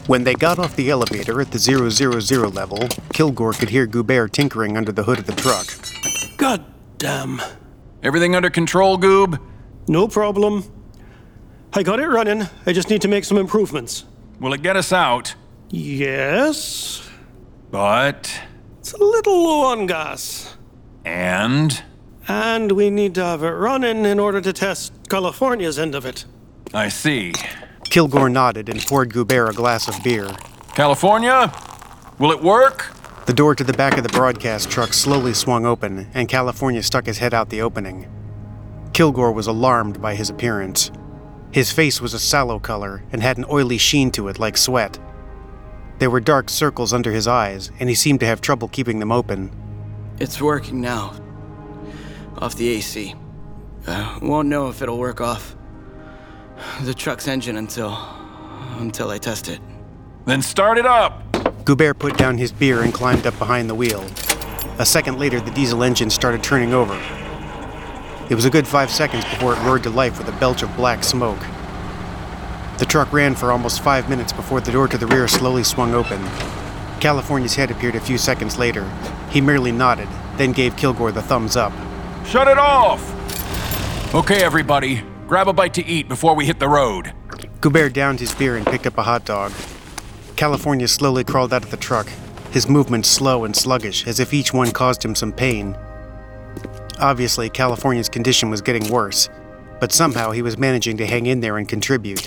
When they got off the elevator at the 000 level, Kilgore could hear Goubert tinkering under the hood of the truck. God damn. Everything under control, Goob? No problem. I got it running. I just need to make some improvements. Will it get us out? Yes? But... It's a little low on gas. And we need to have it running in order to test California's end of it. I see. Kilgore nodded and poured Goubert a glass of beer. California? Will it work? The door to the back of the broadcast truck slowly swung open, and California stuck his head out the opening. Kilgore was alarmed by his appearance. His face was a sallow color and had an oily sheen to it like sweat. There were dark circles under his eyes, and he seemed to have trouble keeping them open. It's working now. Off the AC. Won't know if it'll work off the truck's engine until I test it. Then start it up! Goubert put down his beer and climbed up behind the wheel. A second later, the diesel engine started turning over. It was a good 5 seconds before it roared to life with a belch of black smoke. The truck ran for almost 5 minutes before the door to the rear slowly swung open. California's head appeared a few seconds later. He merely nodded, then gave Kilgore the thumbs up. Shut it off! Okay, everybody. Grab a bite to eat before we hit the road. Goubert downed his beer and picked up a hot dog. California slowly crawled out of the truck, his movements slow and sluggish, as if each one caused him some pain. Obviously, California's condition was getting worse, but somehow he was managing to hang in there and contribute.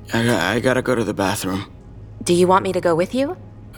I gotta go to the bathroom. Do you want me to go with you?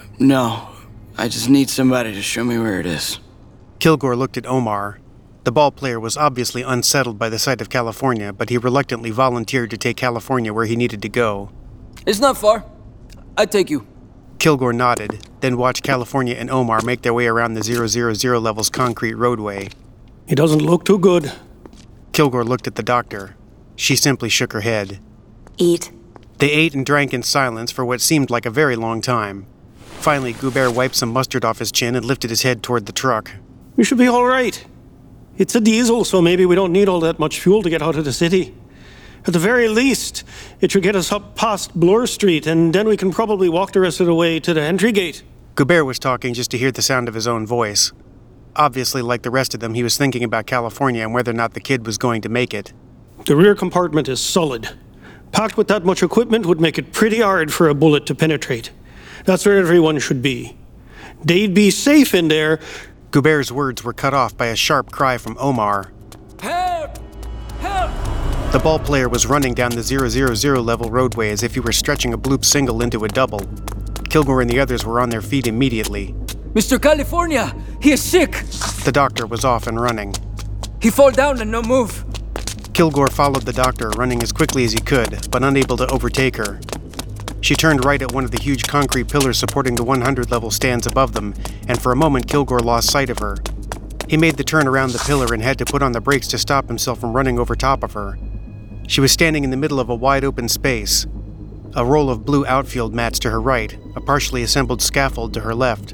No, I just need somebody to show me where it is. Kilgore looked at Omar. The ball player was obviously unsettled by the sight of California, but he reluctantly volunteered to take California where he needed to go. It's not far. I'd take you. Kilgore nodded, then watched California and Omar make their way around the 000 level's concrete roadway. It doesn't look too good. Kilgore looked at the doctor. She simply shook her head. Eat. They ate and drank in silence for what seemed like a very long time. Finally, Goubert wiped some mustard off his chin and lifted his head toward the truck. We should be all right. It's a diesel, so maybe we don't need all that much fuel to get out of the city. At the very least, it should get us up past Bloor Street, and then we can probably walk the rest of the way to the entry gate. Goubert was talking just to hear the sound of his own voice. Obviously, like the rest of them, he was thinking about California and whether or not the kid was going to make it. The rear compartment is solid. Packed with that much equipment would make it pretty hard for a bullet to penetrate. That's where everyone should be. They'd be safe in there. Goubert's words were cut off by a sharp cry from Omar. Help! Help! The ball player was running down the 000 level roadway as if he were stretching a bloop single into a double. Kilgore and the others were on their feet immediately. Mr. California! He is sick! The doctor was off and running. He fall down and no move. Kilgore followed the doctor, running as quickly as he could, but unable to overtake her. She turned right at one of the huge concrete pillars supporting the 100 level stands above them, and for a moment Kilgore lost sight of her. He made the turn around the pillar and had to put on the brakes to stop himself from running over top of her. She was standing in the middle of a wide open space. A roll of blue outfield mats to her right, a partially assembled scaffold to her left.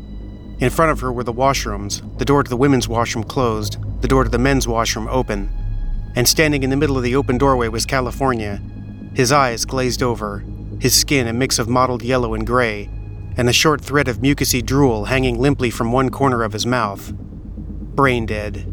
In front of her were the washrooms, the door to the women's washroom closed, the door to the men's washroom open. And standing in the middle of the open doorway was California, his eyes glazed over, his skin a mix of mottled yellow and gray, and a short thread of mucousy drool hanging limply from one corner of his mouth. Brain dead.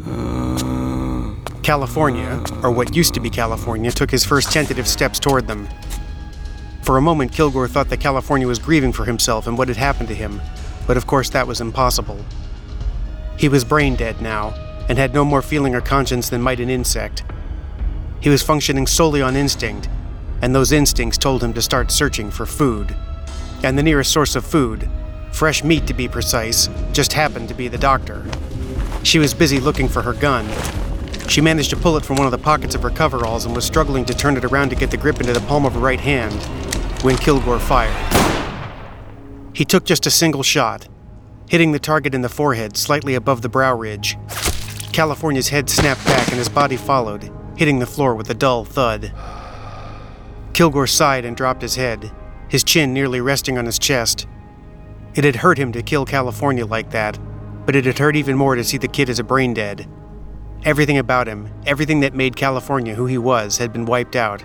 California, or what used to be California, took his first tentative steps toward them. For a moment, Kilgore thought that California was grieving for himself and what had happened to him, but of course that was impossible. He was brain dead now, and had no more feeling or conscience than might an insect. He was functioning solely on instinct, and those instincts told him to start searching for food. And the nearest source of food, fresh meat to be precise, just happened to be the doctor. She was busy looking for her gun. She managed to pull it from one of the pockets of her coveralls and was struggling to turn it around to get the grip into the palm of her right hand when Kilgore fired. He took just a single shot, hitting the target in the forehead slightly above the brow ridge. California's head snapped back and his body followed, hitting the floor with a dull thud. Kilgore sighed and dropped his head, his chin nearly resting on his chest. It had hurt him to kill California like that, but it had hurt even more to see the kid as a brain dead. Everything about him, everything that made California who he was, had been wiped out.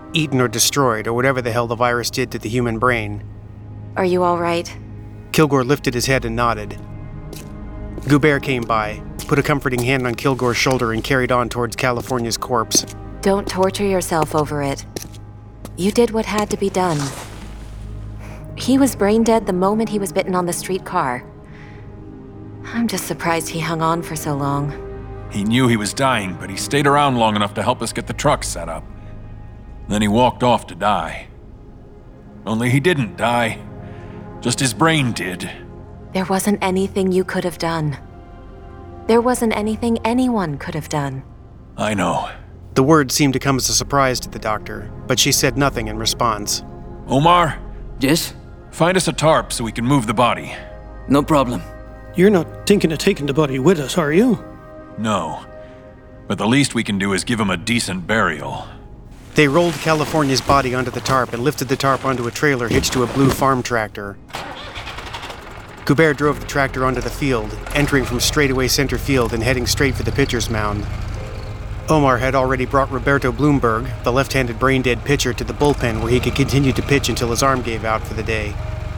eaten or destroyed, or whatever the hell the virus did to the human brain. Are you all right? Kilgore lifted his head and nodded. Goubert came by, put a comforting hand on Kilgore's shoulder and carried on towards California's corpse. Don't torture yourself over it. You did what had to be done. He was brain dead the moment he was bitten on the streetcar. I'm just surprised he hung on for so long. He knew he was dying, but he stayed around long enough to help us get the truck set up. Then he walked off to die. Only he didn't die. Just his brain did. There wasn't anything you could have done. There wasn't anything anyone could have done. I know. The words seemed to come as a surprise to the doctor, but she said nothing in response. Omar, Yes? find us a tarp so we can move the body. No problem. You're not thinking of taking the body with us, are you? No. But the least we can do is give him a decent burial. They rolled California's body onto the tarp and lifted the tarp onto a trailer hitched to a blue farm tractor. Goubert drove the tractor onto the field, entering from straightaway center field and heading straight for the pitcher's mound. Omar had already brought Roberto Bloomberg, the left-handed brain-dead pitcher, to the bullpen where he could continue to pitch until his arm gave out for the day.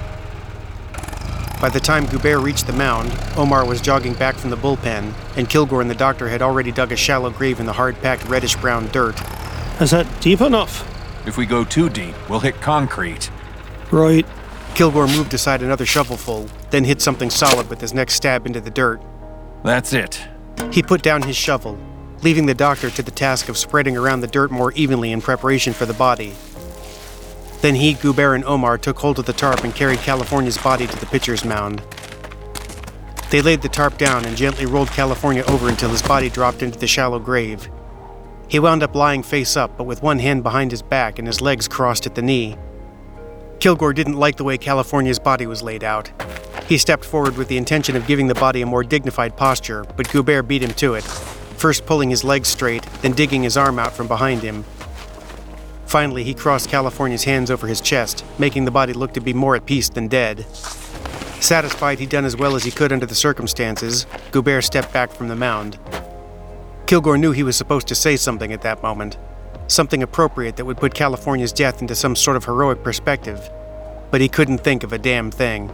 By the time Goubert reached the mound, Omar was jogging back from the bullpen, and Kilgore and the doctor had already dug a shallow grave in the hard-packed reddish-brown dirt. Is that deep enough? If we go too deep, we'll hit concrete. Right. Kilgore moved aside another shovelful, then hit something solid with his next stab into the dirt. That's it. He put down his shovel, leaving the doctor to the task of spreading around the dirt more evenly in preparation for the body. Then he, Goubert, and Omar took hold of the tarp and carried California's body to the pitcher's mound. They laid the tarp down and gently rolled California over until his body dropped into the shallow grave. He wound up lying face up, but with one hand behind his back and his legs crossed at the knee. Kilgore didn't like the way California's body was laid out. He stepped forward with the intention of giving the body a more dignified posture, but Goubert beat him to it, first pulling his legs straight, then digging his arm out from behind him. Finally, he crossed California's hands over his chest, making the body look to be more at peace than dead. Satisfied he'd done as well as he could under the circumstances, Goubert stepped back from the mound. Kilgore knew he was supposed to say something at that moment, something appropriate that would put California's death into some sort of heroic perspective, but he couldn't think of a damn thing.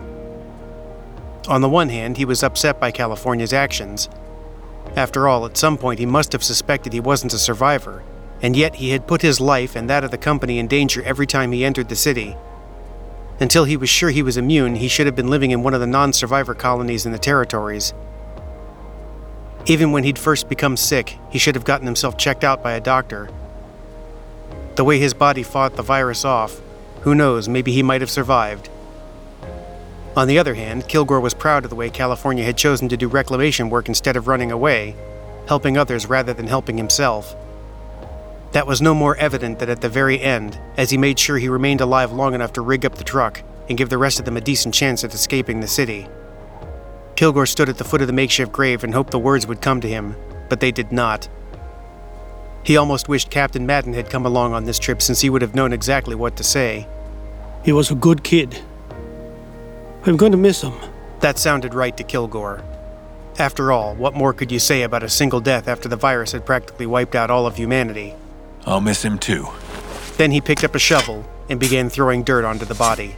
On the one hand, he was upset by California's actions. After all, at some point he must have suspected he wasn't a survivor, and yet he had put his life and that of the company in danger every time he entered the city. Until he was sure he was immune, he should have been living in one of the non-survivor colonies in the territories. Even when he'd first become sick, he should have gotten himself checked out by a doctor. The way his body fought the virus off, who knows, maybe he might have survived. On the other hand, Kilgore was proud of the way California had chosen to do reclamation work instead of running away, helping others rather than helping himself. That was no more evident than at the very end, as he made sure he remained alive long enough to rig up the truck and give the rest of them a decent chance at escaping the city. Kilgore stood at the foot of the makeshift grave and hoped the words would come to him, but they did not. He almost wished Captain Madden had come along on this trip, since he would have known exactly what to say. He was a good kid. I'm going to miss him. That sounded right to Kilgore. After all, what more could you say about a single death after the virus had practically wiped out all of humanity? I'll miss him too. Then he picked up a shovel and began throwing dirt onto the body.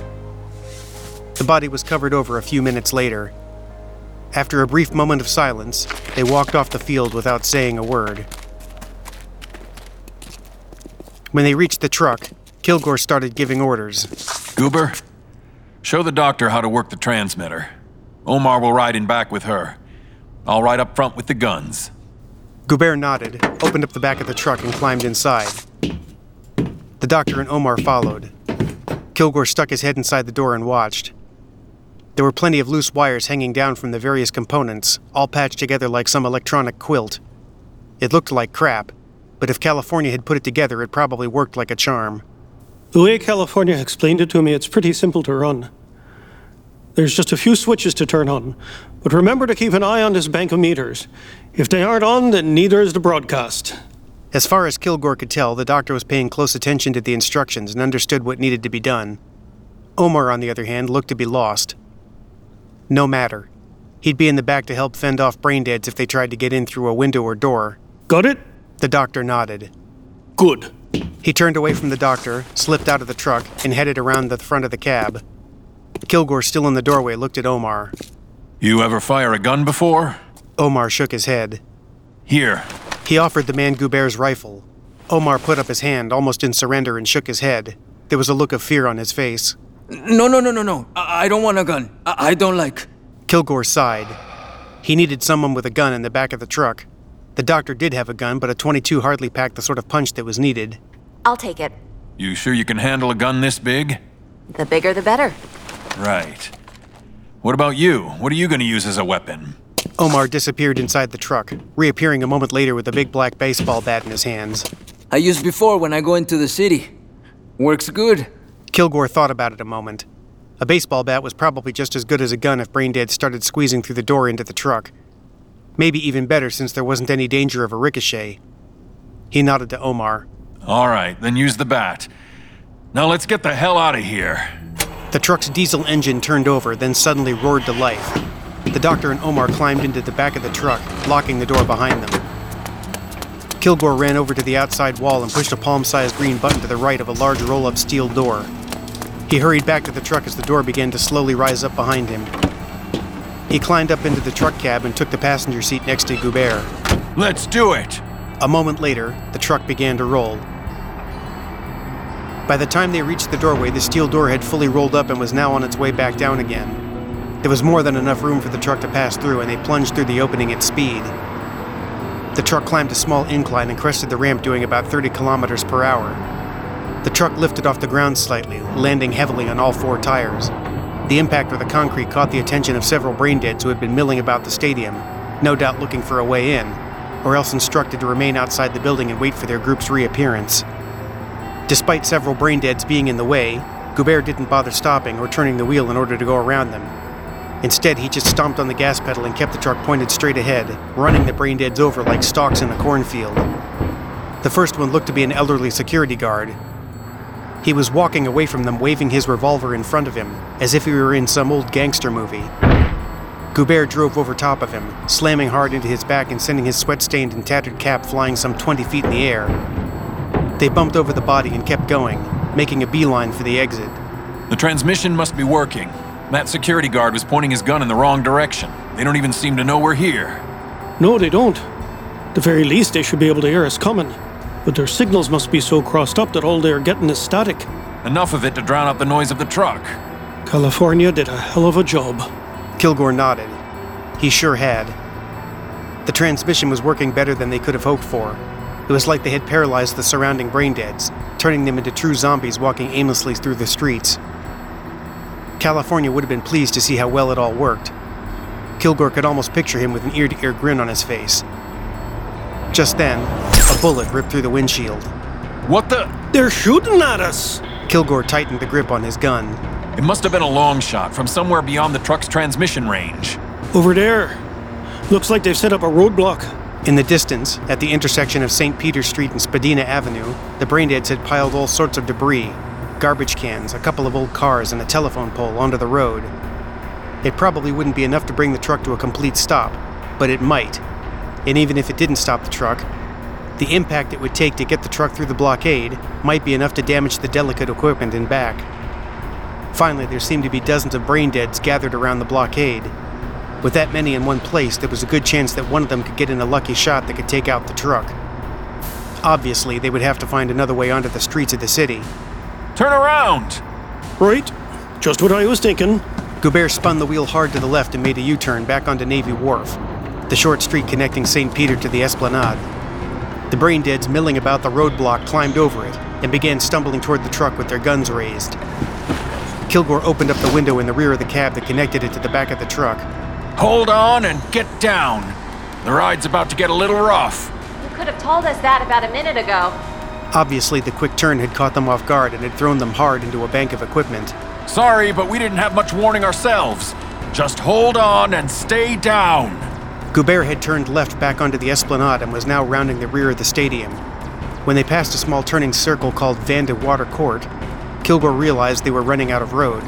The body was covered over a few minutes later. After a brief moment of silence, they walked off the field without saying a word. When they reached the truck, Kilgore started giving orders. Goober, show the doctor how to work the transmitter. Omar will ride in back with her. I'll ride up front with the guns. Goubert nodded, opened up the back of the truck, and climbed inside. The doctor and Omar followed. Kilgore stuck his head inside the door and watched. There were plenty of loose wires hanging down from the various components, all patched together like some electronic quilt. It looked like crap, but if California had put it together, it probably worked like a charm. The way California explained it to me, it's pretty simple to run. There's just a few switches to turn on, but remember to keep an eye on this bank of meters. If they aren't on, then neither is the broadcast. As far as Kilgore could tell, the doctor was paying close attention to the instructions and understood what needed to be done. Omar, on the other hand, looked to be lost. No matter. He'd be in the back to help fend off braindeads if they tried to get in through a window or door. Got it? The doctor nodded. Good. He turned away from the doctor, slipped out of the truck, and headed around the front of the cab. Kilgore, still in the doorway, looked at Omar. You ever fire a gun before? Omar shook his head. Here. He offered the man Gubert's rifle. Omar put up his hand, almost in surrender, and shook his head. There was a look of fear on his face. No. I don't want a gun. I don't like. Kilgore sighed. He needed someone with a gun in the back of the truck. The doctor did have a gun, but a .22 hardly packed the sort of punch that was needed. I'll take it. You sure you can handle a gun this big? The bigger the better. Right. What about you? What are you going to use as a weapon? Omar disappeared inside the truck, reappearing a moment later with a big black baseball bat in his hands. I used before when I go into the city. Works good. Kilgore thought about it a moment. A baseball bat was probably just as good as a gun if Braindead started squeezing through the door into the truck. Maybe even better since there wasn't any danger of a ricochet. He nodded to Omar. All right, then use the bat. Now let's get the hell out of here. The truck's diesel engine turned over, then suddenly roared to life. The doctor and Omar climbed into the back of the truck, locking the door behind them. Kilgore ran over to the outside wall and pushed a palm-sized green button to the right of a large roll-up steel door. He hurried back to the truck as the door began to slowly rise up behind him. He climbed up into the truck cab and took the passenger seat next to Gubert. Let's do it! A moment later, the truck began to roll. By the time they reached the doorway, the steel door had fully rolled up and was now on its way back down again. There was more than enough room for the truck to pass through, and they plunged through the opening at speed. The truck climbed a small incline and crested the ramp doing about 30 kilometers per hour. The truck lifted off the ground slightly, landing heavily on all four tires. The impact with the concrete caught the attention of several braindeads who had been milling about the stadium, no doubt looking for a way in, or else instructed to remain outside the building and wait for their group's reappearance. Despite several braindeads being in the way, Gubert didn't bother stopping or turning the wheel in order to go around them. Instead, he just stomped on the gas pedal and kept the truck pointed straight ahead, running the braindeads over like stalks in a cornfield. The first one looked to be an elderly security guard. He was walking away from them, waving his revolver in front of him, as if he were in some old gangster movie. Gubert drove over top of him, slamming hard into his back and sending his sweat-stained and tattered cap flying some 20 feet in the air. They bumped over the body and kept going, making a beeline for the exit. The transmission must be working. That security guard was pointing his gun in the wrong direction. They don't even seem to know we're here. No, they don't. At the very least, they should be able to hear us coming. But their signals must be so crossed up that all they're getting is static. Enough of it to drown out the noise of the truck. California did a hell of a job. Kilgore nodded. He sure had. The transmission was working better than they could have hoped for. It was like they had paralyzed the surrounding braindeads, turning them into true zombies walking aimlessly through the streets. California would have been pleased to see how well it all worked. Kilgore could almost picture him with an ear-to-ear grin on his face. Just then, a bullet ripped through the windshield. What the? They're shooting at us! Kilgore tightened the grip on his gun. It must have been a long shot from somewhere beyond the truck's transmission range. Over there. Looks like they've set up a roadblock. In the distance, at the intersection of St. Peter Street and Spadina Avenue, the braindeads had piled all sorts of debris, garbage cans, a couple of old cars, and a telephone pole onto the road. It probably wouldn't be enough to bring the truck to a complete stop, but it might. And even if it didn't stop the truck, the impact it would take to get the truck through the blockade might be enough to damage the delicate equipment in back. Finally, there seemed to be dozens of braindeads gathered around the blockade. With that many in one place, there was a good chance that one of them could get in a lucky shot that could take out the truck. Obviously, they would have to find another way onto the streets of the city. Turn around! Right. Just what I was thinking. Gubert spun the wheel hard to the left and made a U-turn back onto Navy Wharf, the short street connecting St. Peter to the Esplanade. The braindeads milling about the roadblock climbed over it and began stumbling toward the truck with their guns raised. Kilgore opened up the window in the rear of the cab that connected it to the back of the truck. Hold on and get down. The ride's about to get a little rough. You could have told us that about a minute ago. Obviously, the quick turn had caught them off guard and had thrown them hard into a bank of equipment. Sorry, but we didn't have much warning ourselves. Just hold on and stay down. Gubert had turned left back onto the Esplanade and was now rounding the rear of the stadium. When they passed a small turning circle called Van de Water Court, Kilgore realized they were running out of road.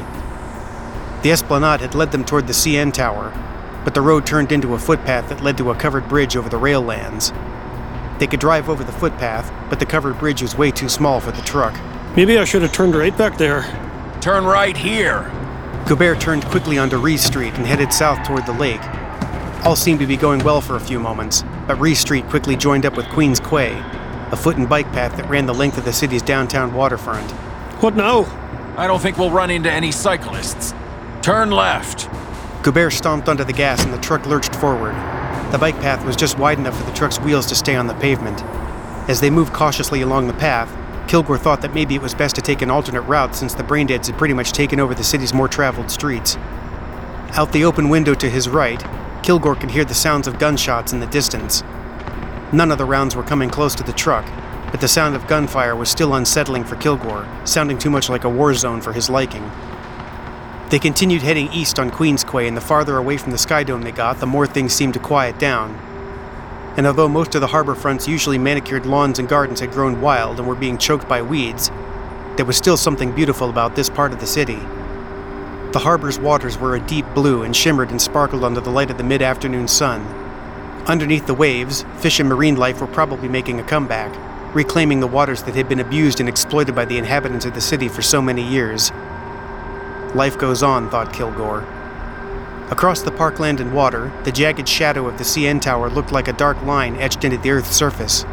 The Esplanade had led them toward the CN Tower, but the road turned into a footpath that led to a covered bridge over the rail lands. They could drive over the footpath, but the covered bridge was way too small for the truck. Maybe I should have turned right back there. Turn right here. Goubert turned quickly onto Reese Street and headed south toward the lake. All seemed to be going well for a few moments, but Reese Street quickly joined up with Queen's Quay, a foot and bike path that ran the length of the city's downtown waterfront. What now? I don't think we'll run into any cyclists. Turn left. Goubert stomped onto the gas and the truck lurched forward. The bike path was just wide enough for the truck's wheels to stay on the pavement. As they moved cautiously along the path, Kilgore thought that maybe it was best to take an alternate route since the Braindeads had pretty much taken over the city's more traveled streets. Out the open window to his right, Kilgore could hear the sounds of gunshots in the distance. None of the rounds were coming close to the truck, but the sound of gunfire was still unsettling for Kilgore, sounding too much like a war zone for his liking. They continued heading east on Queen's Quay, and the farther away from the Sky Dome they got, the more things seemed to quiet down. And although most of the harbor front's usually manicured lawns and gardens had grown wild and were being choked by weeds, there was still something beautiful about this part of the city. The harbor's waters were a deep blue and shimmered and sparkled under the light of the mid-afternoon sun. Underneath the waves, fish and marine life were probably making a comeback, reclaiming the waters that had been abused and exploited by the inhabitants of the city for so many years. Life goes on, thought Kilgore. Across the parkland and water, the jagged shadow of the CN Tower looked like a dark line etched into the Earth's surface.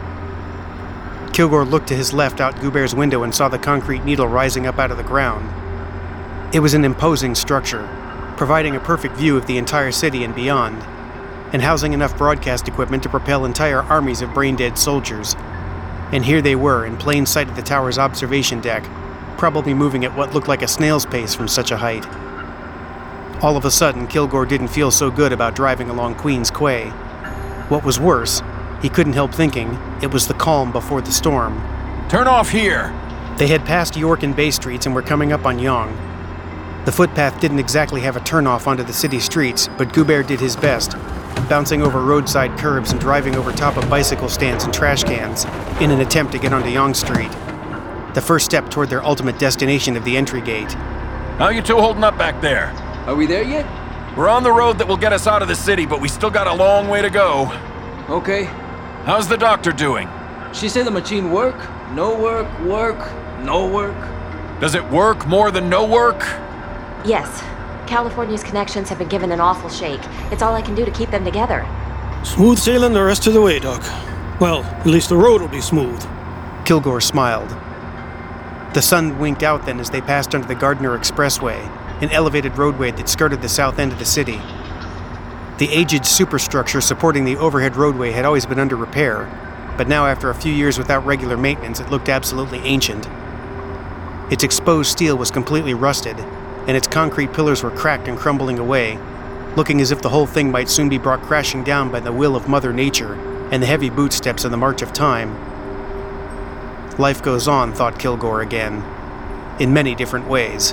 Kilgore looked to his left out Goubert's window and saw the concrete needle rising up out of the ground. It was an imposing structure, providing a perfect view of the entire city and beyond, and housing enough broadcast equipment to propel entire armies of brain-dead soldiers. And here they were, in plain sight of the tower's observation deck, probably moving at what looked like a snail's pace from such a height. All of a sudden, Kilgore didn't feel so good about driving along Queen's Quay. What was worse, he couldn't help thinking, it was the calm before the storm. Turn off here. They had passed York and Bay Streets and were coming up on Yonge. The footpath didn't exactly have a turnoff onto the city streets, but Goubert did his best, bouncing over roadside curbs and driving over top of bicycle stands and trash cans in an attempt to get onto Yonge Street, the first step toward their ultimate destination of the entry gate. How you two holding up back there? Are we there yet? We're on the road that will get us out of the city, but we still got a long way to go. Okay. How's the doctor doing? She said the machine work, no work, work, no work. Does it work more than no work? Yes. California's connections have been given an awful shake. It's all I can do to keep them together. Smooth sailing the rest of the way, Doc. Well, at least the road will be smooth. Kilgore smiled. The sun winked out then as they passed under the Gardner Expressway, an elevated roadway that skirted the south end of the city. The aged superstructure supporting the overhead roadway had always been under repair, but now after a few years without regular maintenance, it looked absolutely ancient. Its exposed steel was completely rusted, and its concrete pillars were cracked and crumbling away, looking as if the whole thing might soon be brought crashing down by the will of Mother Nature and the heavy bootsteps of the march of time. Life goes on, thought Kilgore again, in many different ways.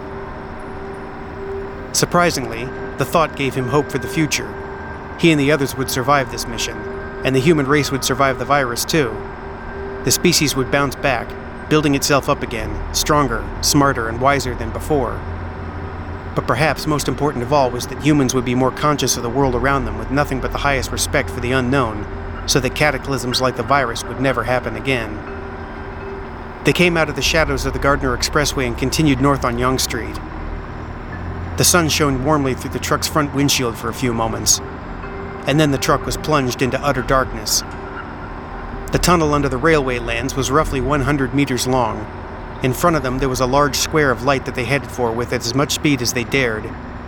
Surprisingly, the thought gave him hope for the future. He and the others would survive this mission, and the human race would survive the virus too. The species would bounce back, building itself up again, stronger, smarter, and wiser than before. But perhaps most important of all was that humans would be more conscious of the world around them with nothing but the highest respect for the unknown, so that cataclysms like the virus would never happen again. They came out of the shadows of the Gardner Expressway and continued north on Yonge Street. The sun shone warmly through the truck's front windshield for a few moments, and then the truck was plunged into utter darkness. The tunnel under the railway lands was roughly 100 meters long. In front of them, there was a large square of light that they headed for with as much speed as they dared.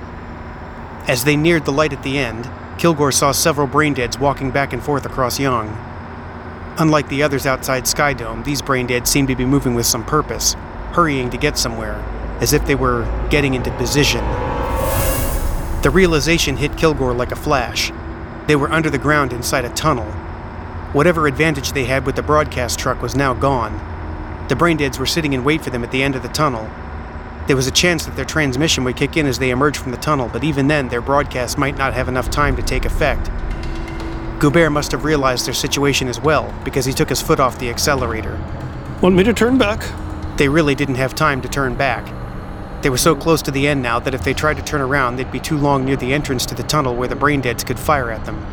As they neared the light at the end, Kilgore saw several braindeads walking back and forth across Yonge. Unlike the others outside Sky Dome, these braindeads seemed to be moving with some purpose, hurrying to get somewhere, as if they were getting into position. The realization hit Kilgore like a flash. They were under the ground inside a tunnel. Whatever advantage they had with the broadcast truck was now gone. The braindeads were sitting in wait for them at the end of the tunnel. There was a chance that their transmission would kick in as they emerged from the tunnel, but even then, their broadcast might not have enough time to take effect. Goubert must have realized their situation as well, because he took his foot off the accelerator. Want me to turn back? They really didn't have time to turn back. They were so close to the end now that if they tried to turn around, they'd be too long near the entrance to the tunnel where the braindeads could fire at them.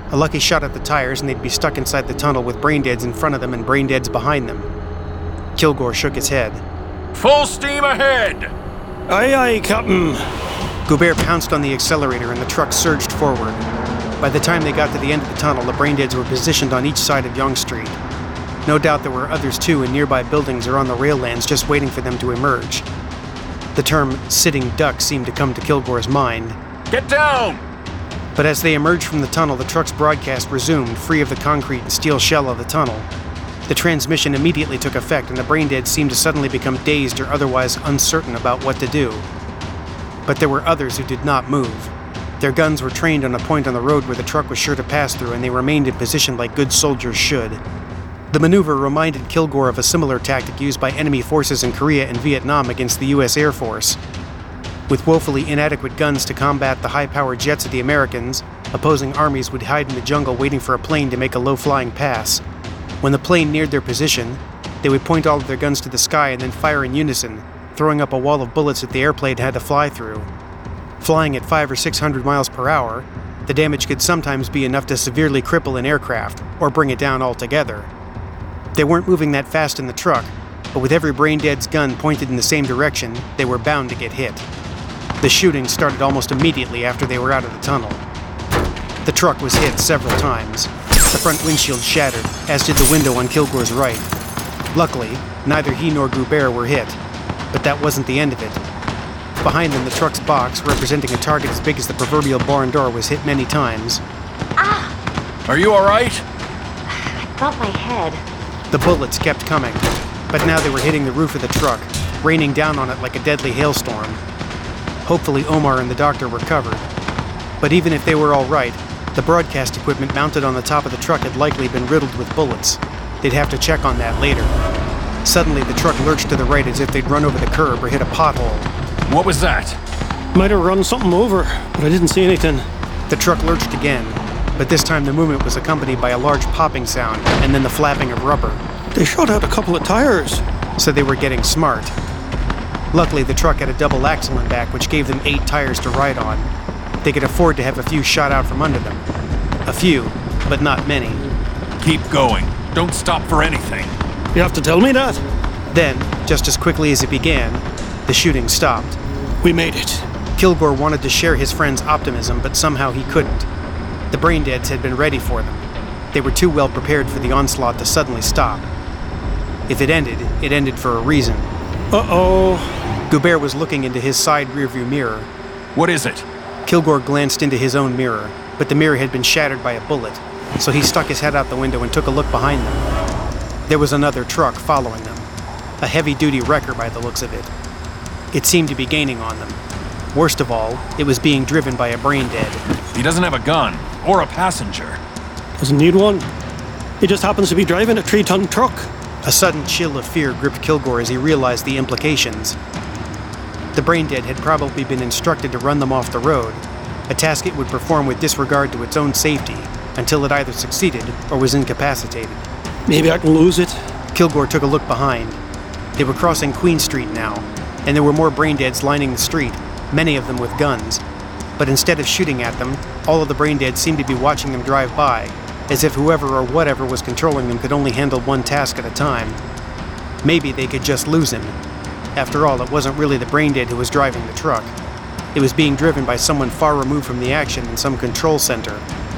A lucky shot at the tires and they'd be stuck inside the tunnel with braindeads in front of them and braindeads behind them. Kilgore shook his head. Full steam ahead! Aye, aye, Captain. Goubert pounced on the accelerator and the truck surged forward. By the time they got to the end of the tunnel, the braindeads were positioned on each side of Yonge Street. No doubt there were others too in nearby buildings or on the rail lands just waiting for them to emerge. The term sitting duck seemed to come to Kilgore's mind. Get down! But as they emerged from the tunnel, the truck's broadcast resumed, free of the concrete and steel shell of the tunnel. The transmission immediately took effect, and the braindead seemed to suddenly become dazed or otherwise uncertain about what to do. But there were others who did not move. Their guns were trained on a point on the road where the truck was sure to pass through, and they remained in position like good soldiers should. The maneuver reminded Kilgore of a similar tactic used by enemy forces in Korea and Vietnam against the U.S. Air Force. With woefully inadequate guns to combat the high-powered jets of the Americans, opposing armies would hide in the jungle waiting for a plane to make a low-flying pass. When the plane neared their position, they would point all of their guns to the sky and then fire in unison, throwing up a wall of bullets that the airplane had to fly through. Flying at 500 or 600 miles per hour, the damage could sometimes be enough to severely cripple an aircraft or bring it down altogether. They weren't moving that fast in the truck, but with every braindead's gun pointed in the same direction, they were bound to get hit. The shooting started almost immediately after they were out of the tunnel. The truck was hit several times. The front windshield shattered, as did the window on Kilgore's right. Luckily, neither he nor Goubert were hit, but that wasn't the end of it. Behind them, the truck's box, representing a target as big as the proverbial barn door, was hit many times. Are you all right? I felt my head. The bullets kept coming, but now they were hitting the roof of the truck, raining down on it like a deadly hailstorm. Hopefully Omar and the doctor were covered. But even if they were all right, the broadcast equipment mounted on the top of the truck had likely been riddled with bullets. They'd have to check on that later. Suddenly, the truck lurched to the right as if they'd run over the curb or hit a pothole. What was that? Might have run something over, but I didn't see anything. The truck lurched again, but this time the movement was accompanied by a large popping sound and then the flapping of rubber. They shot out a couple of tires. So they were getting smart. Luckily, the truck had a double axle in back, which gave them 8 tires to ride on. They could afford to have a few shot out from under them. A few, but not many. Keep going. Don't stop for anything. You have to tell me that? Then, just as quickly as it began, the shooting stopped. We made it. Kilgore wanted to share his friend's optimism, but somehow he couldn't. The braindeads had been ready for them. They were too well prepared for the onslaught to suddenly stop. If it ended for a reason. Uh-oh. Goubert was looking into his side rearview mirror. What is it? Kilgore glanced into his own mirror, but the mirror had been shattered by a bullet, so he stuck his head out the window and took a look behind them. There was another truck following them, a heavy-duty wrecker by the looks of it. It seemed to be gaining on them. Worst of all, it was being driven by a braindead. He doesn't have a gun or a passenger. Doesn't need one. He just happens to be driving a 3-ton truck. A sudden chill of fear gripped Kilgore as he realized the implications. The braindead had probably been instructed to run them off the road, a task it would perform with disregard to its own safety, until it either succeeded or was incapacitated. Maybe I can lose it. Kilgore took a look behind. They were crossing Queen Street now, and there were more braindeads lining the street, many of them with guns. But instead of shooting at them, all of the braindeads seemed to be watching them drive by, as if whoever or whatever was controlling them could only handle one task at a time. Maybe they could just lose him. After all, it wasn't really the braindead who was driving the truck. It was being driven by someone far removed from the action in some control center.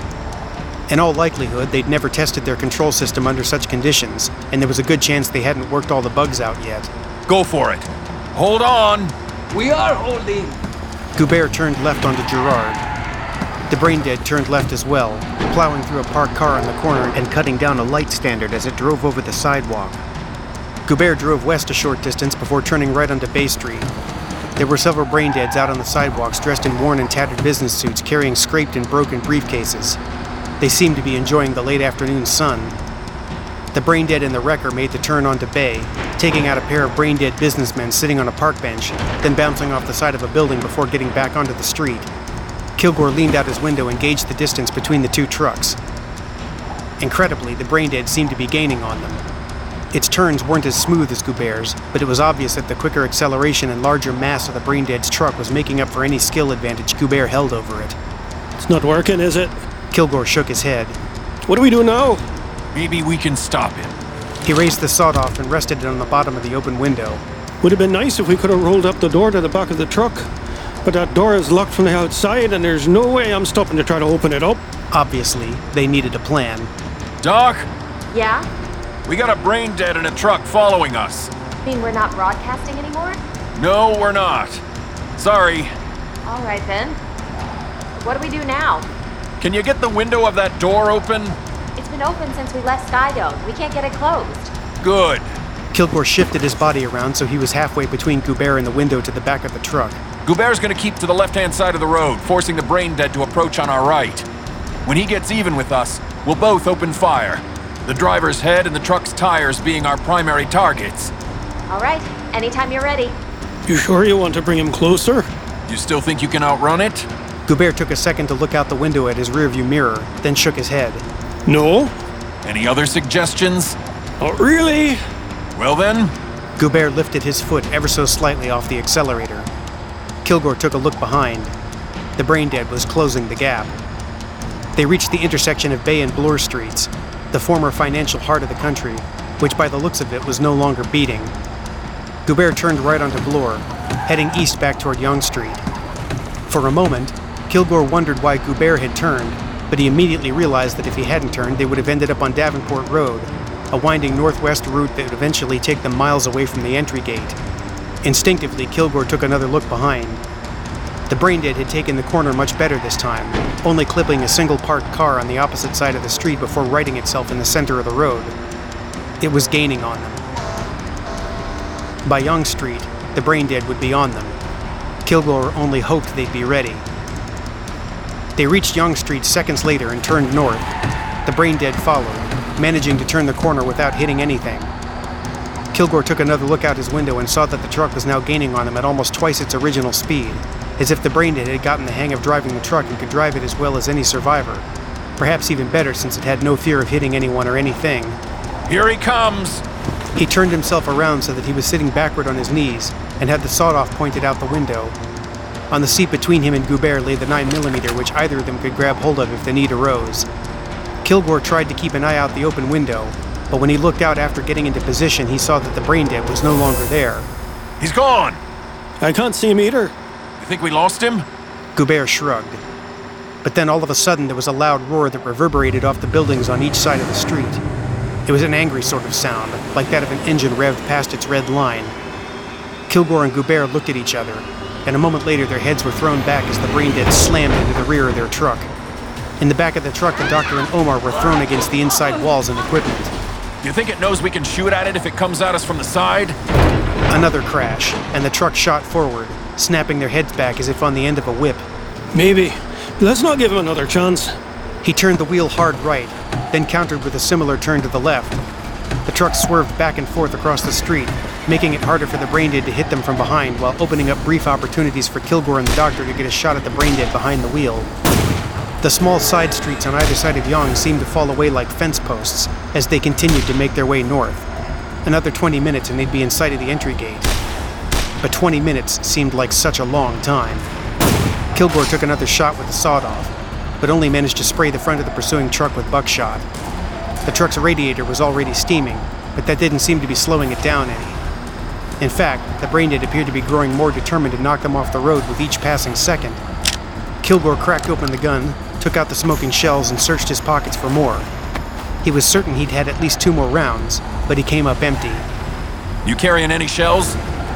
In all likelihood, they'd never tested their control system under such conditions, and there was a good chance they hadn't worked all the bugs out yet. Go for it. Hold on. We are holding. Goubert turned left onto Gerard. The braindead turned left as well, plowing through a parked car on the corner and cutting down a light standard as it drove over the sidewalk. Goubert drove west a short distance before turning right onto Bay Street. There were several braindeads out on the sidewalks dressed in worn and tattered business suits carrying scraped and broken briefcases. They seemed to be enjoying the late afternoon sun. The braindead and the wrecker made the turn onto Bay, taking out a pair of braindead businessmen sitting on a park bench, then bouncing off the side of a building before getting back onto the street. Kilgore leaned out his window and gauged the distance between the two trucks. Incredibly, the braindead seemed to be gaining on them. Its turns weren't as smooth as Goubert's, but it was obvious that the quicker acceleration and larger mass of the braindead's truck was making up for any skill advantage Goubert held over it. It's not working, is it? Kilgore shook his head. What do we do now? Maybe we can stop him. He raised the sawed-off and rested it on the bottom of the open window. Would have been nice if we could have rolled up the door to the back of the truck. But that door is locked from the outside, and there's no way I'm stopping to try to open it up. Obviously, they needed a plan. Doc, Yeah? we got a brain dead in a truck following us. Mean we're not broadcasting anymore? No, we're not. Sorry. All right then. What do we do now? Can you get the window of that door open? It's been open since we left Skydome. We can't get it closed. Good. Kilgore shifted his body around so he was halfway between Goubert and the window to the back of the truck. Goubert's gonna keep to the left-hand side of the road, forcing the brain dead to approach on our right. When he gets even with us, we'll both open fire. The driver's head and the truck's tires being our primary targets. All right. Anytime you're ready. You sure you want to bring him closer? You still think you can outrun it? Goubert took a second to look out the window at his rearview mirror, then shook his head. No? Any other suggestions? Not really. Well then, Goubert lifted his foot ever so slightly off the accelerator. Kilgore took a look behind. The brain dead was closing the gap. They reached the intersection of Bay and Bloor Streets, the former financial heart of the country, which by the looks of it was no longer beating. Goubert turned right onto Bloor, heading east back toward Yonge Street. For a moment, Kilgore wondered why Goubert had turned, but he immediately realized that if he hadn't turned, they would have ended up on Davenport Road, a winding northwest route that would eventually take them miles away from the entry gate. Instinctively, Kilgore took another look behind. The braindead had taken the corner much better this time, only clipping a single parked car on the opposite side of the street before righting itself in the center of the road. It was gaining on them. By Yonge Street, the braindead would be on them. Kilgore only hoped they'd be ready. They reached Yonge Street seconds later and turned north. The braindead followed, managing to turn the corner without hitting anything. Kilgore took another look out his window and saw that the truck was now gaining on him at almost twice its original speed, as if the braindead had gotten the hang of driving the truck and could drive it as well as any survivor. Perhaps even better, since it had no fear of hitting anyone or anything. here he comes. He turned himself around so that he was sitting backward on his knees and had the sawed-off pointed out the window. On the seat between him and Goubert lay the 9mm, which either of them could grab hold of if the need arose. Kilgore tried to keep an eye out the open window, but when he looked out after getting into position, he saw that the braindead was no longer there. He's gone. I can't see him either. You think we lost him? Goubert shrugged. But then all of a sudden there was a loud roar that reverberated off the buildings on each side of the street. It was an angry sort of sound, like that of an engine revved past its red line. Kilgore and Goubert looked at each other, and a moment later their heads were thrown back as the braindead slammed into the rear of their truck. In the back of the truck, the doctor and Omar were thrown against the inside walls and equipment. Do you think it knows we can shoot at it if it comes at us from the side? Another crash, and the truck shot forward, snapping their heads back as if on the end of a whip. Maybe. Let's not give him another chance. He turned the wheel hard right, then countered with a similar turn to the left. The truck swerved back and forth across the street, making it harder for the braindead to hit them from behind while opening up brief opportunities for Kilgore and the doctor to get a shot at the braindead behind the wheel. The small side streets on either side of Yonge seemed to fall away like fence posts as they continued to make their way north. Another 20 minutes and they'd be in sight of the entry gate. But 20 minutes seemed like such a long time. Kilgore took another shot with the sawed-off, but only managed to spray the front of the pursuing truck with buckshot. The truck's radiator was already steaming, but that didn't seem to be slowing it down any. In fact, the braindead appeared to be growing more determined to knock them off the road with each passing second. Kilgore cracked open the gun, took out the smoking shells, and searched his pockets for more. He was certain he'd had at least 2 more rounds, but he came up empty. You carrying any shells?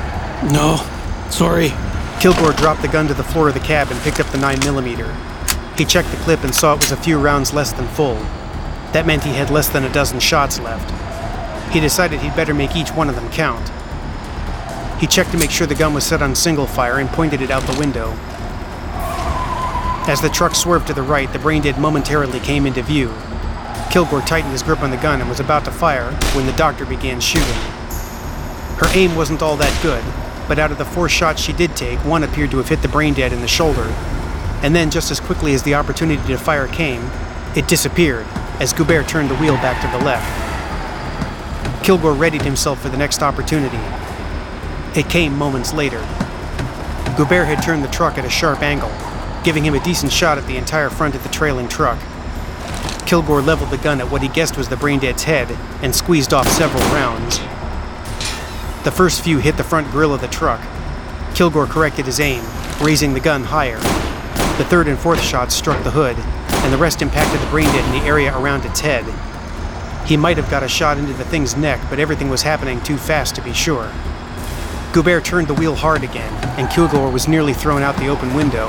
No. Sorry. Kilgore dropped the gun to the floor of the cab and picked up the 9mm. He checked the clip and saw it was a few rounds less than full. That meant he had less than a dozen shots left. He decided he'd better make each one of them count. He checked to make sure the gun was set on single fire and pointed it out the window. As the truck swerved to the right, the braindead momentarily came into view. Kilgore tightened his grip on the gun and was about to fire when the doctor began shooting. Her aim wasn't all that good, but out of the 4 shots she did take, 1 appeared to have hit the braindead in the shoulder. And then, just as quickly as the opportunity to fire came, it disappeared as Goubert turned the wheel back to the left. Kilgore readied himself for the next opportunity. It came moments later. Goubert had turned the truck at a sharp angle, giving him a decent shot at the entire front of the trailing truck, Kilgore leveled the gun at what he guessed was the Braindead's head and squeezed off several rounds. The first few hit the front grille of the truck. Kilgore corrected his aim, raising the gun higher. The third and fourth shots struck the hood, and the rest impacted the Braindead in the area around its head. He might have got a shot into the thing's neck, but everything was happening too fast to be sure. Goubert turned the wheel hard again, and Kilgore was nearly thrown out the open window.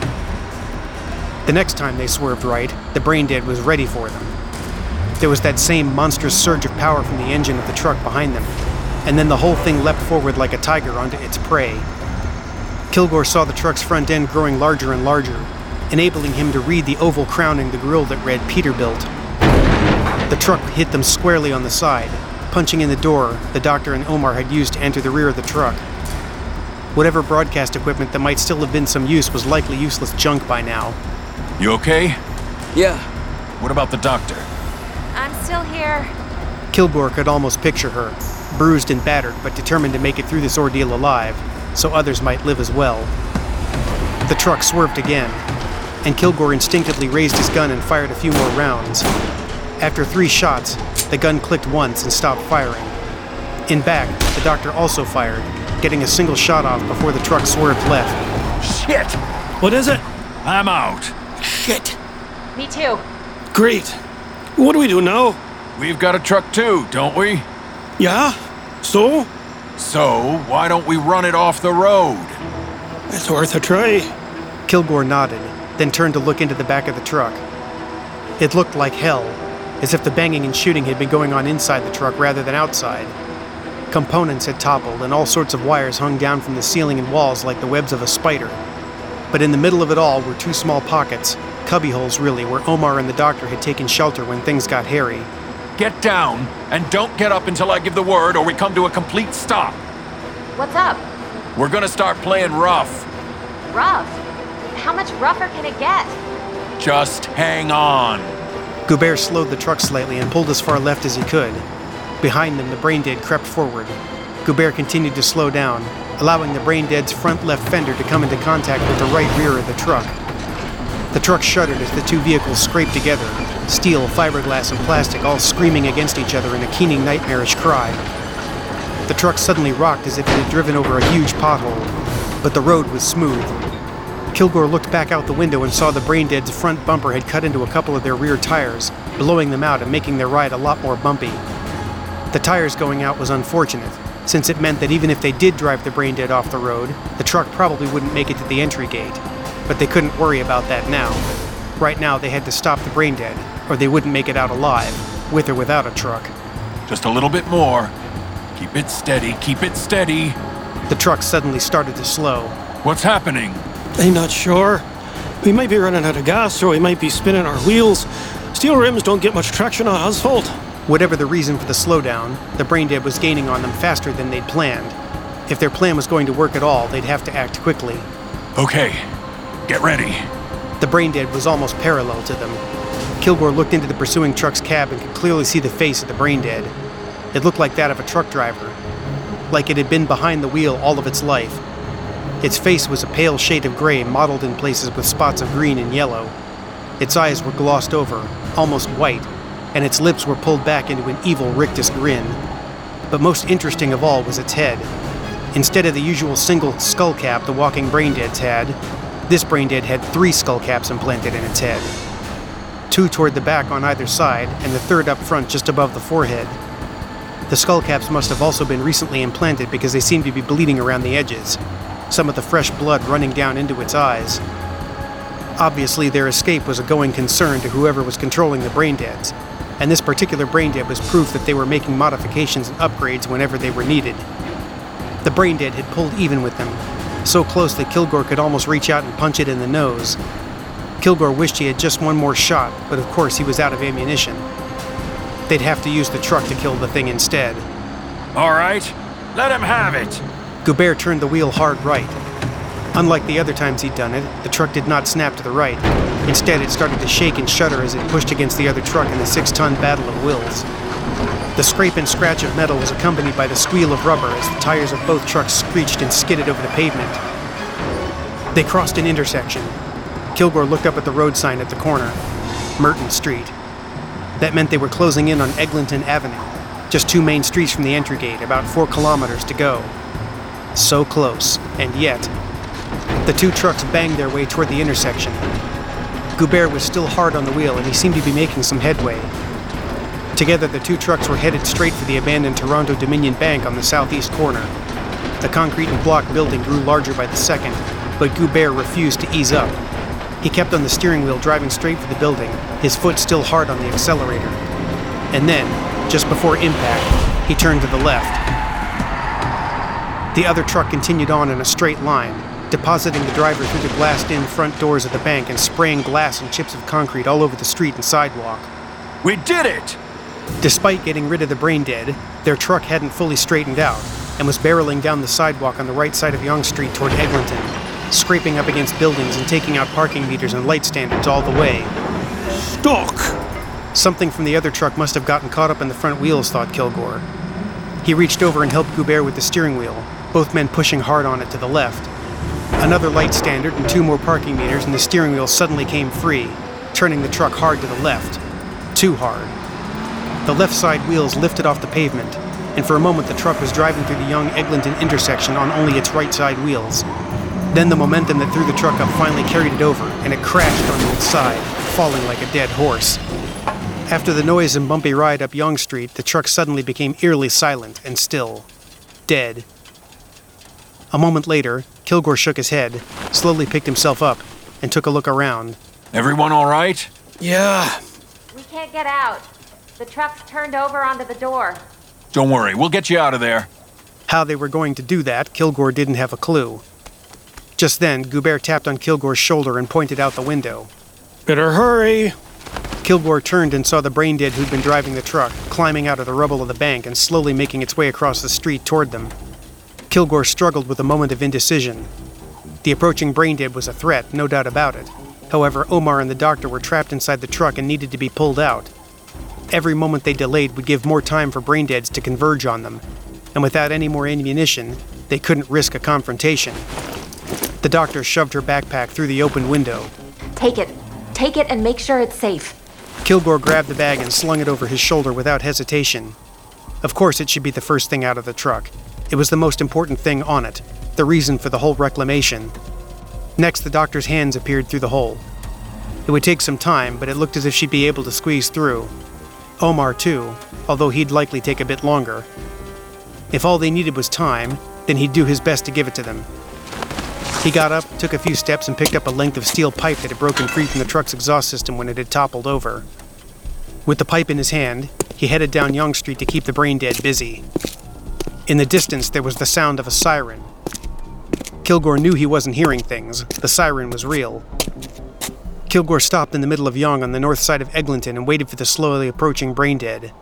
The next time they swerved right, the Braindead was ready for them. There was that same monstrous surge of power from the engine of the truck behind them, and then the whole thing leapt forward like a tiger onto its prey. Kilgore saw the truck's front end growing larger and larger, enabling him to read the oval crowning the grille that read Peterbilt. The truck hit them squarely on the side, punching in the door the doctor and Omar had used to enter the rear of the truck. Whatever broadcast equipment that might still have been some use was likely useless junk by now. You okay? Yeah. What about the doctor? I'm still here. Kilgore could almost picture her, bruised and battered but determined to make it through this ordeal alive, so others might live as well. The truck swerved again, and Kilgore instinctively raised his gun and fired a few more rounds. After 3 shots, the gun clicked once and stopped firing. In back, the doctor also fired, getting a single shot off before the truck swerved left. Shit! What is it? I'm out. Shit. Me too. Great. What do we do now? We've got a truck too, don't we? Yeah? So? So, why don't we run it off the road? It's worth a try. Kilgore nodded, then turned to look into the back of the truck. It looked like hell, as if the banging and shooting had been going on inside the truck rather than outside. Components had toppled, and all sorts of wires hung down from the ceiling and walls like the webs of a spider. But in the middle of it all were 2 small pockets, cubbyholes really, where Omar and the doctor had taken shelter when things got hairy. Get down, and don't get up until I give the word or we come to a complete stop. What's up? We're gonna start playing rough. Rough? How much rougher can it get? Just hang on. Goubert slowed the truck slightly and pulled as far left as he could. Behind them, the Braindead crept forward. Goubert continued to slow down, allowing the Braindead's front left fender to come into contact with the right rear of the truck. The truck shuddered as the 2 vehicles scraped together, steel, fiberglass, and plastic all screaming against each other in a keening, nightmarish cry. The truck suddenly rocked as if it had driven over a huge pothole, but the road was smooth. Kilgore looked back out the window and saw the Braindead's front bumper had cut into a couple of their rear tires, blowing them out and making their ride a lot more bumpy. The tires going out was unfortunate, since it meant that even if they did drive the Braindead off the road, the truck probably wouldn't make it to the entry gate. But they couldn't worry about that now. Right now they had to stop the Braindead, or they wouldn't make it out alive, with or without a truck. Just a little bit more. Keep it steady, keep it steady. The truck suddenly started to slow. What's happening? I'm not sure. We might be running out of gas, or we might be spinning our wheels. Steel rims don't get much traction on asphalt. Whatever the reason for the slowdown, the Braindead was gaining on them faster than they'd planned. If their plan was going to work at all, they'd have to act quickly. Okay, get ready. The Braindead was almost parallel to them. Kilgore looked into the pursuing truck's cab and could clearly see the face of the Braindead. It looked like that of a truck driver, like it had been behind the wheel all of its life. Its face was a pale shade of gray mottled in places with spots of green and yellow. Its eyes were glossed over, almost white, and its lips were pulled back into an evil rictus grin. But most interesting of all was its head. Instead of the usual single skull cap the walking Braindeads had, this Braindead had 3 skull caps implanted in its head. 2 toward the back on either side, and the third up front just above the forehead. The skull caps must have also been recently implanted because they seemed to be bleeding around the edges, some of the fresh blood running down into its eyes. Obviously, their escape was a going concern to whoever was controlling the Braindeads, and this particular Braindead was proof that they were making modifications and upgrades whenever they were needed. The Braindead had pulled even with them, so close that Kilgore could almost reach out and punch it in the nose. Kilgore wished he had just one more shot, but of course he was out of ammunition. They'd have to use the truck to kill the thing instead. All right, let him have it. Goubert turned the wheel hard right. Unlike the other times he'd done it, the truck did not snap to the right. Instead, it started to shake and shudder as it pushed against the other truck in the 6-ton battle of wills. The scrape and scratch of metal was accompanied by the squeal of rubber as the tires of both trucks screeched and skidded over the pavement. They crossed an intersection. Kilgore looked up at the road sign at the corner. Merton Street. That meant they were closing in on Eglinton Avenue, just 2 main streets from the entry gate, about 4 kilometers to go. So close, and yet. The 2 trucks banged their way toward the intersection. Goubert was still hard on the wheel, and he seemed to be making some headway. Together, the 2 trucks were headed straight for the abandoned Toronto Dominion Bank on the southeast corner. The concrete and block building grew larger by the second, but Goubert refused to ease up. He kept on the steering wheel, driving straight for the building, his foot still hard on the accelerator. And then, just before impact, he turned to the left. The other truck continued on in a straight line, depositing the driver through the glassed-in front doors of the bank and spraying glass and chips of concrete all over the street and sidewalk. We did it! Despite getting rid of the brain dead, their truck hadn't fully straightened out and was barreling down the sidewalk on the right side of Yonge Street toward Eglinton, scraping up against buildings and taking out parking meters and light standards all the way. Stuck! Something from the other truck must have gotten caught up in the front wheels, thought Kilgore. He reached over and helped Goubert with the steering wheel, both men pushing hard on it to the left. Another light standard and 2 more parking meters, and the steering wheel suddenly came free, turning the truck hard to the left. Too hard. The left side wheels lifted off the pavement, and for a moment the truck was driving through the Yonge-Eglinton intersection on only its right side wheels. Then the momentum that threw the truck up finally carried it over, and it crashed onto its side, falling like a dead horse. After the noise and bumpy ride up Yonge Street, the truck suddenly became eerily silent and still. Dead. A moment later, Kilgore shook his head, slowly picked himself up, and took a look around. Everyone all right? Yeah. We can't get out. The truck's turned over onto the door. Don't worry, we'll get you out of there. How they were going to do that, Kilgore didn't have a clue. Just then, Goubert tapped on Kilgore's shoulder and pointed out the window. Better hurry. Kilgore turned and saw the braindead who'd been driving the truck, climbing out of the rubble of the bank and slowly making its way across the street toward them. Kilgore struggled with a moment of indecision. The approaching braindead was a threat, no doubt about it. However, Omar and the doctor were trapped inside the truck and needed to be pulled out. Every moment they delayed would give more time for braindeads to converge on them, and without any more ammunition, they couldn't risk a confrontation. The doctor shoved her backpack through the open window. Take it. Take it and make sure it's safe. Kilgore grabbed the bag and slung it over his shoulder without hesitation. Of course, it should be the first thing out of the truck. It was the most important thing on it, the reason for the whole reclamation. Next, the doctor's hands appeared through the hole. It would take some time, but it looked as if she'd be able to squeeze through. Omar, too, although he'd likely take a bit longer. If all they needed was time, then he'd do his best to give it to them. He got up, took a few steps, and picked up a length of steel pipe that had broken free from the truck's exhaust system when it had toppled over. With the pipe in his hand, he headed down Yonge Street to keep the braindead busy. In the distance, there was the sound of a siren. Kilgore knew he wasn't hearing things. The siren was real. Kilgore stopped in the middle of Yonge on the north side of Eglinton and waited for the slowly approaching braindead.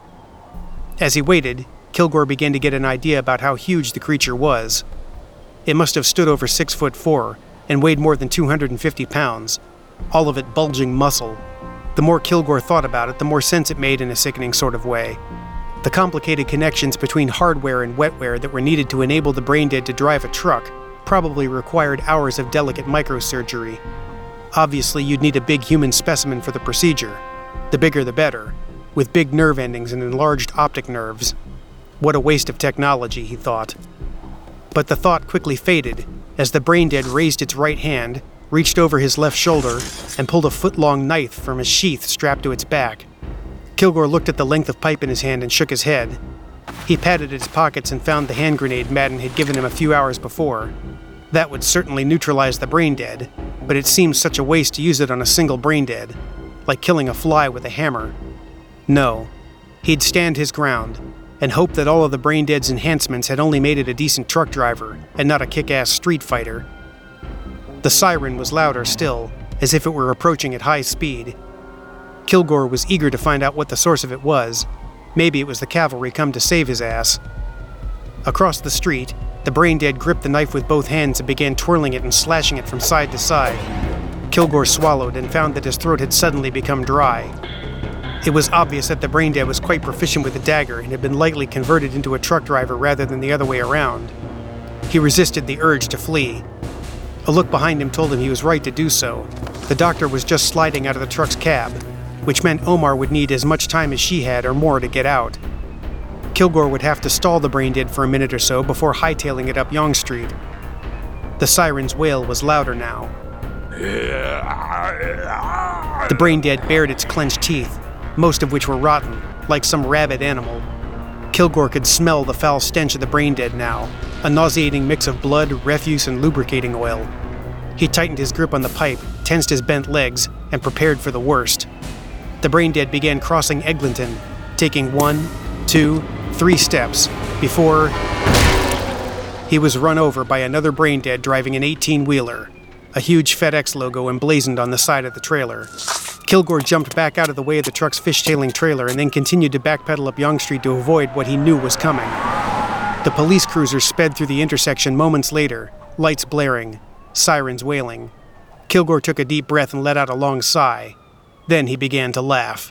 As he waited, Kilgore began to get an idea about how huge the creature was. It must have stood over 6'4" and weighed more than 250 pounds, all of it bulging muscle. The more Kilgore thought about it, the more sense it made in a sickening sort of way. The complicated connections between hardware and wetware that were needed to enable the braindead to drive a truck probably required hours of delicate microsurgery. Obviously, you'd need a big human specimen for the procedure. The bigger the better, with big nerve endings and enlarged optic nerves. What a waste of technology, he thought. But the thought quickly faded as the braindead raised its right hand, reached over his left shoulder, and pulled a foot-long knife from a sheath strapped to its back. Kilgore looked at the length of pipe in his hand and shook his head. He patted his pockets and found the hand grenade Madden had given him a few hours before. That would certainly neutralize the braindead, but it seemed such a waste to use it on a single braindead, like killing a fly with a hammer. No, he'd stand his ground and hope that all of the braindead's enhancements had only made it a decent truck driver and not a kick-ass street fighter. The siren was louder still, as if it were approaching at high speed. Kilgore was eager to find out what the source of it was. Maybe it was the cavalry come to save his ass. Across the street, the braindead gripped the knife with both hands and began twirling it and slashing it from side to side. Kilgore swallowed and found that his throat had suddenly become dry. It was obvious that the braindead was quite proficient with the dagger and had been lightly converted into a truck driver rather than the other way around. He resisted the urge to flee. A look behind him told him he was right to do so. The doctor was just sliding out of the truck's cab. which meant Omar would need as much time as she had or more to get out. Kilgore would have to stall the Braindead for a minute or so before hightailing it up Yonge Street. The siren's wail was louder now. The Braindead bared its clenched teeth, most of which were rotten, like some rabid animal. Kilgore could smell the foul stench of the Braindead now, a nauseating mix of blood, refuse, and lubricating oil. He tightened his grip on the pipe, tensed his bent legs, and prepared for the worst. The Braindead began crossing Eglinton, taking 1, 2, 3 steps, before he was run over by another Braindead driving an 18-wheeler, a huge FedEx logo emblazoned on the side of the trailer. Kilgore jumped back out of the way of the truck's fishtailing trailer and then continued to backpedal up Yonge Street to avoid what he knew was coming. The police cruiser sped through the intersection moments later, lights blaring, sirens wailing. Kilgore took a deep breath and let out a long sigh. Then he began to laugh.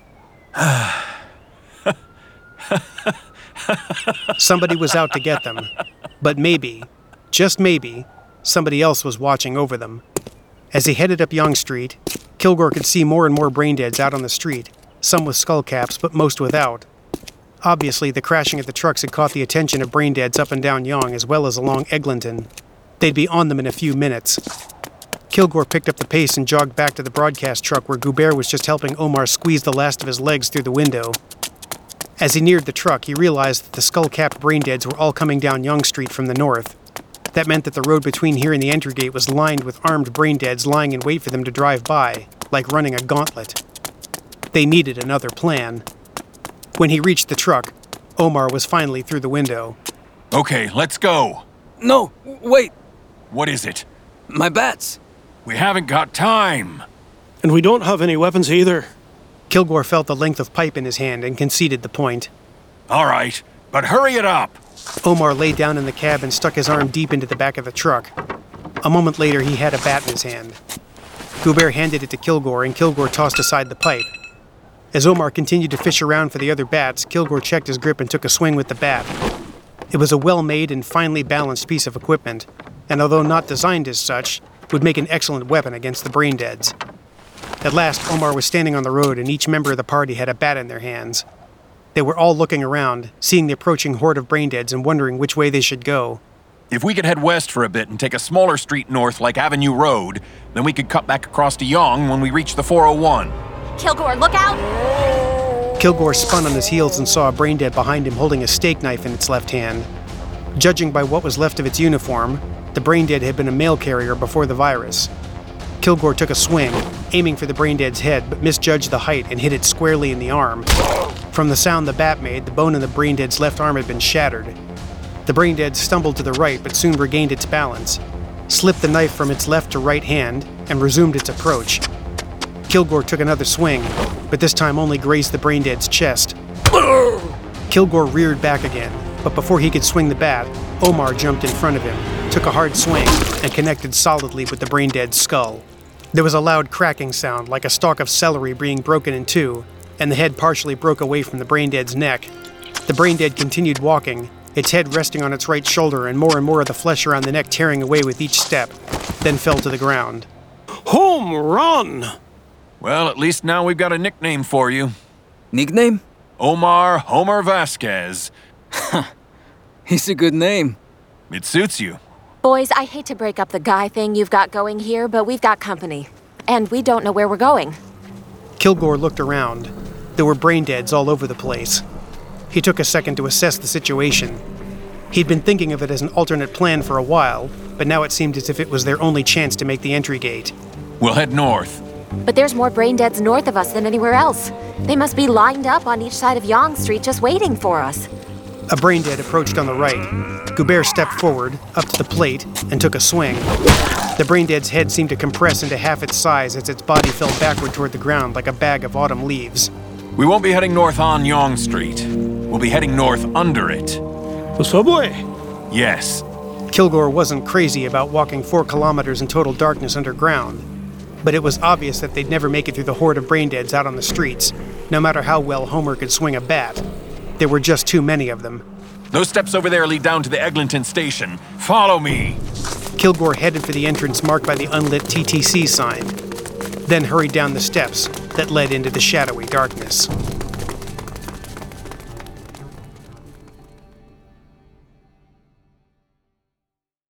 Somebody was out to get them, but maybe, just maybe, somebody else was watching over them. As he headed up Yonge Street, Kilgore could see more and more Braindeads out on the street, some with skull caps, but most without. Obviously, the crashing of the trucks had caught the attention of Braindeads up and down Yonge as well as along Eglinton. They'd be on them in a few minutes. Kilgore picked up the pace and jogged back to the broadcast truck where Goubert was just helping Omar squeeze the last of his legs through the window. As he neared the truck, he realized that the skull-capped Braindeads were all coming down Yonge Street from the north. That meant that the road between here and the entry gate was lined with armed Braindeads lying in wait for them to drive by, like running a gauntlet. They needed another plan. When he reached the truck, Omar was finally through the window. Okay, let's go. No, wait. What is it? My bats. We haven't got time. And we don't have any weapons either. Kilgore felt the length of pipe in his hand and conceded the point. All right, but hurry it up. Omar lay down in the cab and stuck his arm deep into the back of the truck. A moment later, he had a bat in his hand. Goubert handed it to Kilgore, and Kilgore tossed aside the pipe. As Omar continued to fish around for the other bats, Kilgore checked his grip and took a swing with the bat. It was a well-made and finely balanced piece of equipment, and although not designed as such, would make an excellent weapon against the Braindeads. At last, Omar was standing on the road, and each member of the party had a bat in their hands. They were all looking around, seeing the approaching horde of Braindeads and wondering which way they should go. If we could head west for a bit and take a smaller street north like Avenue Road, then we could cut back across to Yonge when we reach the 401. Kilgore, look out! Kilgore spun on his heels and saw a Braindead behind him holding a steak knife in its left hand. Judging by what was left of its uniform, the Braindead had been a mail carrier before the virus. Kilgore took a swing, aiming for the Braindead's head, but misjudged the height and hit it squarely in the arm. From the sound the bat made, the bone in the Braindead's left arm had been shattered. The Braindead stumbled to the right, but soon regained its balance, slipped the knife from its left to right hand, and resumed its approach. Kilgore took another swing, but this time only grazed the Braindead's chest. Kilgore reared back again, but before he could swing the bat, Omar jumped in front of him, took a hard swing, and connected solidly with the Braindead's skull. There was a loud cracking sound, like a stalk of celery being broken in two, and the head partially broke away from the Braindead's neck. The Braindead continued walking, its head resting on its right shoulder and more of the flesh around the neck tearing away with each step, then fell to the ground. Home run! Well, at least now we've got a nickname for you. Nickname? Omar Homer Vasquez. It's a good name. It suits you. Boys, I hate to break up the guy thing you've got going here, but we've got company. And we don't know where we're going. Kilgore looked around. There were Braindeads all over the place. He took a second to assess the situation. He'd been thinking of it as an alternate plan for a while, but now it seemed as if it was their only chance to make the entry gate. We'll head north. But there's more Braindeads north of us than anywhere else. They must be lined up on each side of Yonge Street just waiting for us. A Braindead approached on the right. Goubert stepped forward, up to the plate, and took a swing. The Braindead's head seemed to compress into half its size as its body fell backward toward the ground like a bag of autumn leaves. We won't be heading north on Yonge Street. We'll be heading north under it. The subway? Yes. Kilgore wasn't crazy about walking 4 kilometers in total darkness underground, but it was obvious that they'd never make it through the horde of Braindeads out on the streets, no matter how well Homer could swing a bat. There were just too many of them. Those steps over there lead down to the Eglinton station. Follow me. Kilgore headed for the entrance marked by the unlit TTC sign, then hurried down the steps, that led into the shadowy darkness.